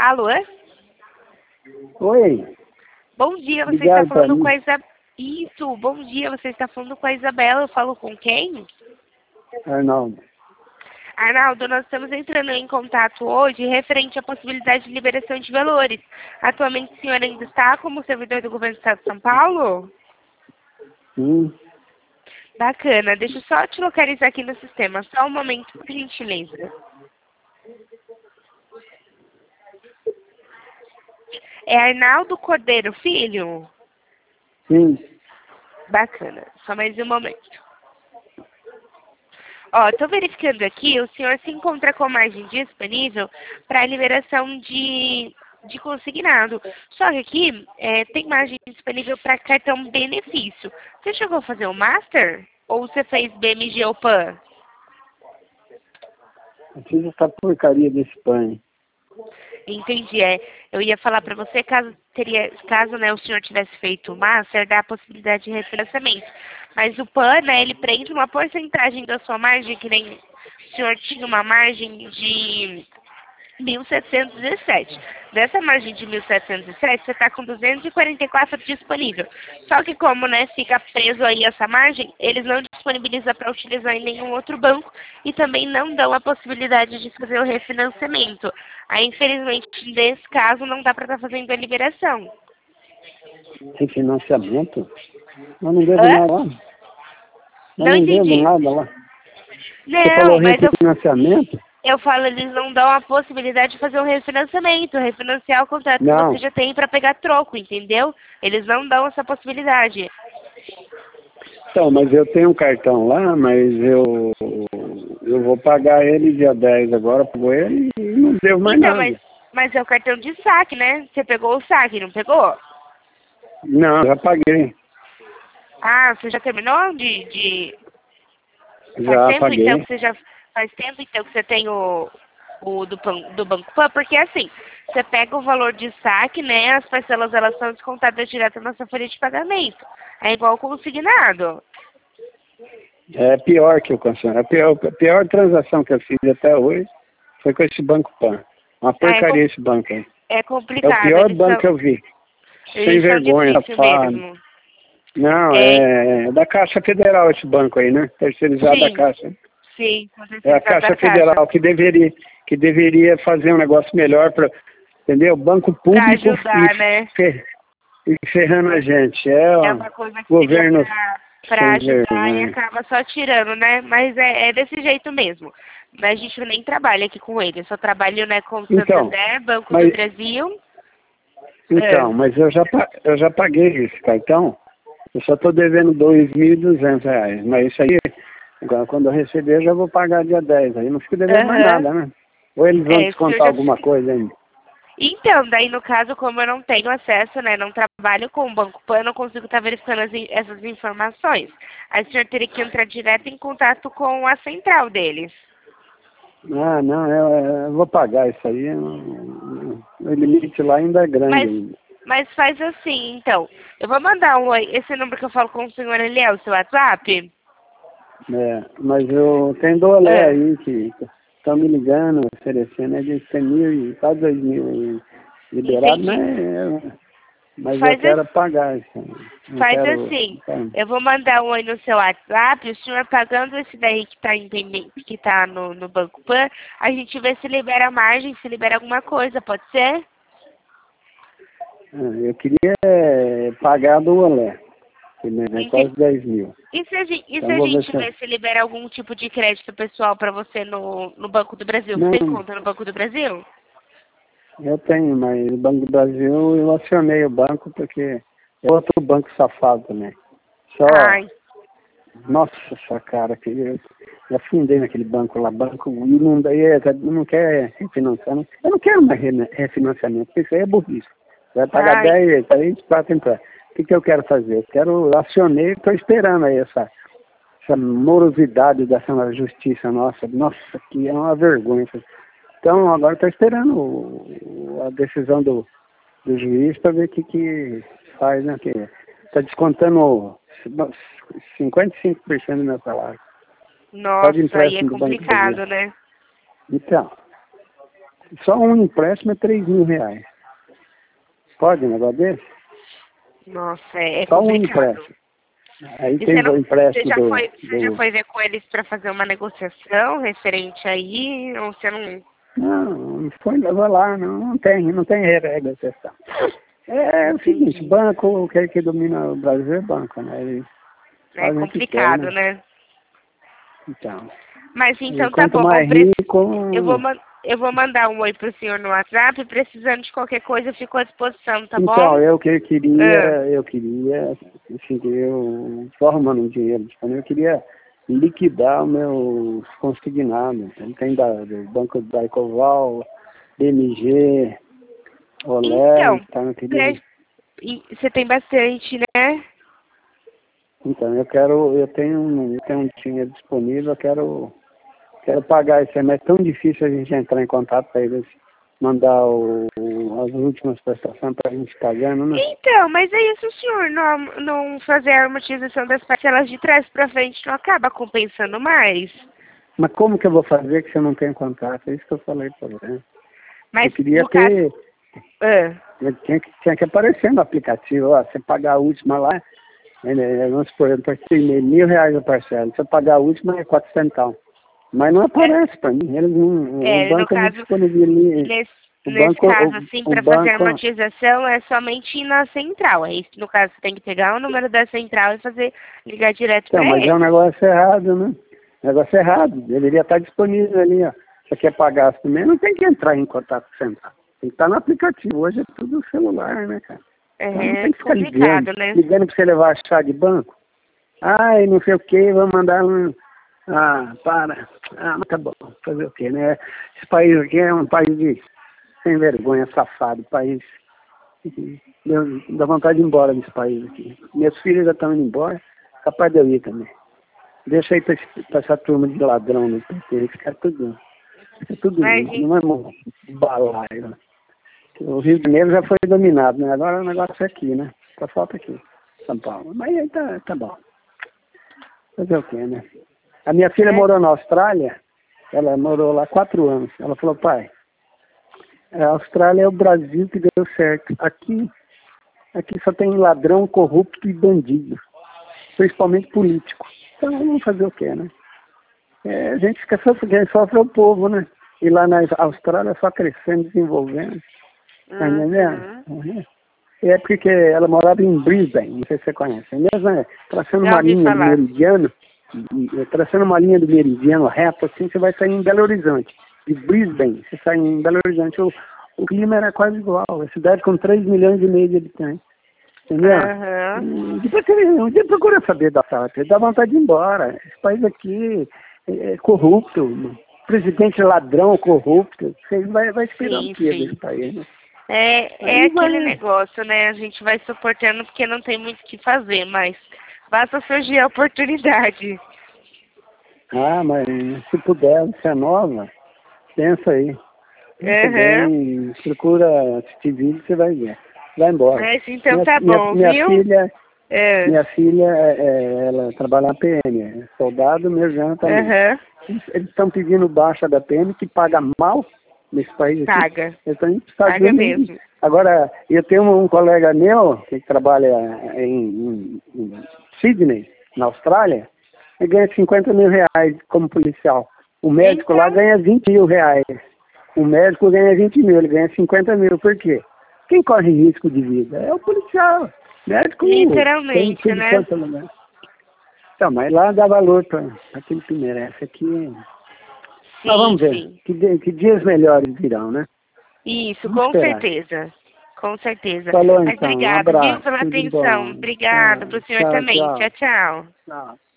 Alô? Oi. Bom dia, você Obrigado, está falando mim. com a Isabela. Isso, bom dia, você está falando com a Isabela. Eu falo com quem? Arnaldo. Arnaldo, nós estamos entrando em contato hoje referente à possibilidade de liberação de valores. Atualmente o senhor ainda está como servidor do governo do estado de São Paulo? Sim. Bacana, deixa eu só te localizar aqui no sistema. Só um momento, por gentileza. É Arnaldo Cordeiro Filho? Sim. Bacana, só mais um momento. Ó, estou verificando aqui, o senhor se encontra com margem disponível para a liberação de consignado. Só que aqui tem margem disponível para cartão benefício. Você chegou a fazer o Master? Ou você fez BMG ou PAN? Eu fiz essa porcaria desse pão. Entendi, eu ia falar para você, caso né, o senhor tivesse feito o Master, dá a possibilidade de refinanciamento. Mas o PAN, né, ele prende uma porcentagem da sua margem, que nem o senhor tinha uma margem de 1.717. Dessa margem de 1.707, você está com 244 disponível. Só que como, né, fica preso aí essa margem, eles não disponibilizam para utilizar em nenhum outro banco e também não dão a possibilidade de fazer o refinanciamento. Aí, infelizmente, nesse caso, não dá para estar fazendo a liberação. Refinanciamento? Eu não devo Hã? nada lá. Eu Não não devo entendi. nada lá. Você Não, falou mas refinanciamento? eu falo, eles não dão a possibilidade de fazer um refinanciamento, refinanciar o contrato que você Não. já tem para pegar troco, entendeu? Eles não dão essa possibilidade. Então, mas eu tenho um cartão lá, mas eu vou pagar ele dia 10 agora, pago ele e não devo mais Então, nada. mas é o cartão de saque, né? Você pegou o saque, não pegou? Não, já paguei. Ah, você já terminou Faz Já tempo então paguei. que você já faz tempo então que você tem o do Banco Pan, porque assim, você pega o valor de saque, né? As parcelas elas são descontadas direto na sua folha de pagamento. É igual consignado. É pior que eu consegui. A pior transação que eu fiz até hoje foi com esse Banco Pan. Uma porcaria esse banco aí. É É o complicado, pior banco que eu vi. Sem eles são vergonha, difíceis safado. mesmo. Não, É, é da Caixa Federal esse banco aí, né? Terceirizado da sim, Caixa. sim, com É a certeza da Caixa Caixa. Federal que deveria fazer um negócio melhor para, entendeu? Banco Pra público ajudar, né? e ferrando a gente. É, É ó, uma coisa que seria governo pra sem ajudar e vergonha. acaba só tirando, né? Mas é desse jeito mesmo. Mas a gente nem trabalha aqui com ele. Eu só trabalho, né, com o Então, Santander, Banco do mas, Brasil. É. mas eu já paguei esse cartão. Eu só estou devendo R$ 2.200. Mas isso aí, agora, quando eu receber, eu já vou pagar dia 10. Aí não fico devendo mais Aham. nada, né? Ou eles vão O senhor descontar já... alguma coisa ainda. Então, daí no caso, como eu não tenho acesso, né, não trabalho com o Banco Pan, eu não consigo estar verificando essas informações. Aí o senhor teria que entrar direto em contato com a central deles. Ah, não, eu vou pagar isso aí. O limite lá ainda é grande Mas, ainda. mas faz assim, então. Eu vou mandar esse número que eu falo com o senhor, ele é o seu WhatsApp? É, mas eu tenho dolé É. aí que estão me ligando, oferecendo, é de 100.000 e quase 2.000 aí liberado, Entendi. mas eu Faz, quero pagar isso aí. Não faz quero. assim. Eu vou mandar um aí no seu WhatsApp, o senhor pagando esse daí que tá que tá no Banco Pan, a gente vê se libera a margem, se libera alguma coisa, pode ser? Eu queria pagar do olé, que é quase 10.000. E se Então a vou ver gente se. vê se libera algum tipo de crédito pessoal para você no Banco do Brasil? Você tem Não, conta no Banco do Brasil? eu tenho, mas o Banco do Brasil, eu acionei o banco porque é outro banco safado também. Só, Ai, nossa, essa cara, que eu afundei naquele banco lá, banco, e não quer refinanciar, eu não quero mais refinanciamento, porque isso aí é burrice. Vai pagar ai, 10, 3, 4 entradas. O que eu quero fazer? Eu acionei, estou esperando aí essa morosidade dessa justiça nossa. Nossa, que é uma vergonha. Então, agora estou esperando a decisão do juiz para ver o que faz, né? Está descontando 55% do meu salário. Só de nossa, aí é empréstimo do Banco do Brasil. complicado, né? Então, Só um empréstimo é R$ 3.000. Pode um negócio desse? Nossa, é Só um complicado. empréstimo. Aí E tem o você empréstimo você já foi ver com eles para fazer uma negociação referente aí? Ou você não... Não foi, levou lá, não tem regra essa questão. É o seguinte, Entendi. banco, o que domina o Brasil é banco, né? Eles É fazem o que complicado, quer, né? né? Então, Mas e então tá quanto bom. mais Eu vou, rico... eu vou mandar um oi pro senhor no WhatsApp. Precisando de qualquer coisa, eu fico à disposição, tá Então, bom? Ah, eu queria, assim, eu estou arrumando um dinheiro disponível, eu queria liquidar os meus consignados. Então, tem do Banco da Ecoval, BMG, Olé, então, então eu queria... você tem bastante, né? Então, eu tenho um dinheiro disponível, quero pagar esse mês. É tão difícil a gente entrar em contato para eles mandar as últimas prestações para a gente pagando, né? Então, mas aí se o senhor não fazer a amortização das parcelas de trás para frente, não acaba compensando mais? Mas como que eu vou fazer que você não tem contato? É isso que eu falei para você. Eu Mas, queria no caso... ter... Ah, Tinha que aparecer no aplicativo, ó, você pagar a última lá, vamos supor, eu passei R$ 1.000 a parcela. Se eu pagar a última é 400. Mas não aparece para mim. Eles não, o no banco não caso, disponibiliza. nesse caso, assim, O para fazer a banco, amortização é somente ir na central. É isso, no caso, você tem que pegar o número da central e ligar direto então, para mas é um eles. negócio errado, né? Negócio errado. Deveria estar disponível ali, ó. Você quer pagar também, não tem que entrar em contato central. Tem que estar no aplicativo. Hoje é tudo celular, né, cara? Então não É tem que ficar ligando. complicado, né? Ligando para você levar a chave de banco. Ai, não sei o que, vou mandar um... Ah, para. Ah, mas tá bom. Fazer o quê, né? Esse país aqui é um país de sem vergonha, safado. País... Dá vontade de ir embora desse país aqui. Meus filhos já estão indo embora. Capaz de eu ir também. Deixa aí pra essa turma de ladrão no PT. Fica tudo Mas, não é balaio. Né? O Rio de Janeiro já foi dominado, né? Agora o negócio é aqui, né? Só falta aqui, São Paulo. Mas aí tá bom. Fazer o quê, né? A minha filha morou na Austrália, ela morou lá 4 anos. Ela falou, pai, a Austrália é o Brasil que deu certo. Aqui só tem ladrão, corrupto e bandido, principalmente político. Então vamos fazer o quê, né? A gente fica quem sofre é o povo, né? E lá na Austrália só crescendo, desenvolvendo. Tá entendendo? Uhum. É porque ela morava em Brisbane, não sei se você conhece. É mesmo, traçando já uma ouvi linha do falar. meridiano, traçando uma linha do meridiano reto, assim, você vai sair em Belo Horizonte. De Brisbane, você sai em Belo Horizonte. O clima era quase igual. A cidade com 3,5 milhões de habitantes. Entendeu? Depois você um dia procura saber da Sábia. Dá vontade de ir embora. Esse país aqui é corrupto. Presidente ladrão, corrupto. Você vai esperar o quê desse país, né? É aquele negócio, né? A gente vai suportando porque não tem muito o que fazer, mas basta surgir a oportunidade. Ah, mas se puder, você é nova, pensa aí. Pensa bem, procura assistir vídeo, você vai ver. Vai embora. Mas então tá bom, minha viu? filha, ela trabalha na PM, é soldado, meu irmão também. Eles estão pedindo baixa da PM, que paga mal nesse país aqui. Paga. Eles estão Paga mesmo. Agora, eu tenho um colega meu que trabalha em Sydney, na Austrália, ele ganha R$ 50 mil como policial. O médico lá ganha R$ 20 mil. O médico ganha 20 mil, ele ganha 50 mil. Por quê? Quem corre risco de vida? É o policial. Médico Literalmente, tem né? Então, mas lá dá valor para aquilo que merece. Aqui. Mas vamos ver. Que dias melhores virão, né? Isso, vamos com esperar. certeza. Com certeza. Falou, Mas então. obrigado, Um abraço. viu, pela Tudo atenção. bom. Obrigada pro senhor também. Tchau, tchau. Tchau.